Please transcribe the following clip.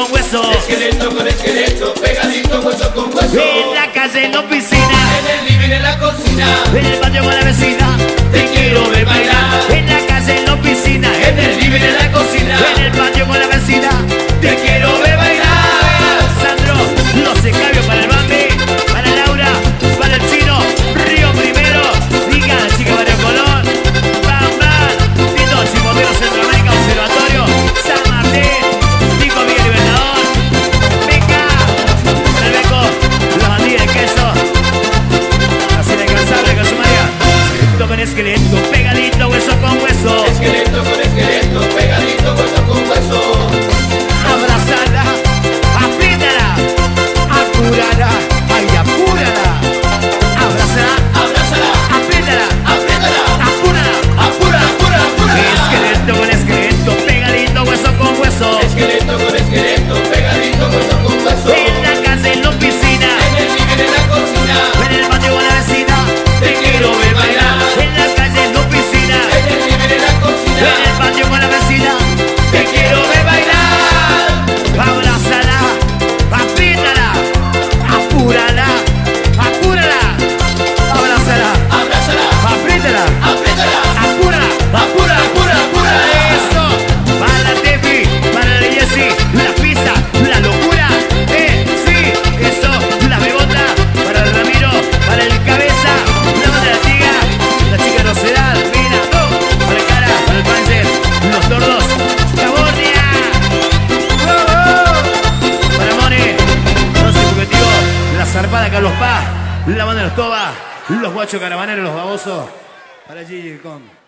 con hueso. Esqueleto con esqueleto, pegadito hueso con hueso. En la calle, en la oficina, En el living, en la cocina, en el patio con la vecina. te quiero ver bailar. En la calle, en la oficina, En el living, en la cocina, en el patio con la vecina. te quiero ver bailar. Sandro, los escabios para el Bambi, para Laura, para el Chino, Río Primero, Diga, Chica Barrio Colón, Bam Bam, Tito, Chimotero, Centroamérica, Observatorio, San Martín, Pico Villa Libertador, Beca, el Beco, la bandilla de queso, así de cansable con su María, esqueleto con esqueleto, pegadito, hueso con hueso, Esqueleto con esqueleto, pegadito hueso con hueso. abrazala, apriétala, apúrala, ay, apúrala, abrázala, Abrázala, apriétala, apriétala, apúrala. apura, apura, apura. Esqueleto con esqueleto, pegadito, hueso con hueso. Esqueleto con esqueleto, pegadito hueso con hueso. En la casa, en la oficina, En el living, en la cocina, en el patio con la vecina. te quiero ver bailar. En la calle, en la oficina, En el living, en la en cocina, el patio con la vecina. te quiero ver bailar. Abrázala, apriétala, apúrala, apúrala. Abrázala, Abrázala, apriétala, apriétala, apúrala. apura, apura, apura. Eso, para la Tefi, para la Jessy, la pizza, la locura, sí, eso, la bebota, para el Ramiro, para el Cabeza, la banda de la Tiga, la chica Rosedad, mira, para el Cara, para el Panzer, los tordos, Cabornia, para Mone, no sé subjetivo, la zarpada Carlos Paz, la banda de los Toba, los guachos caravaneros, los babosos, para Gigi Con.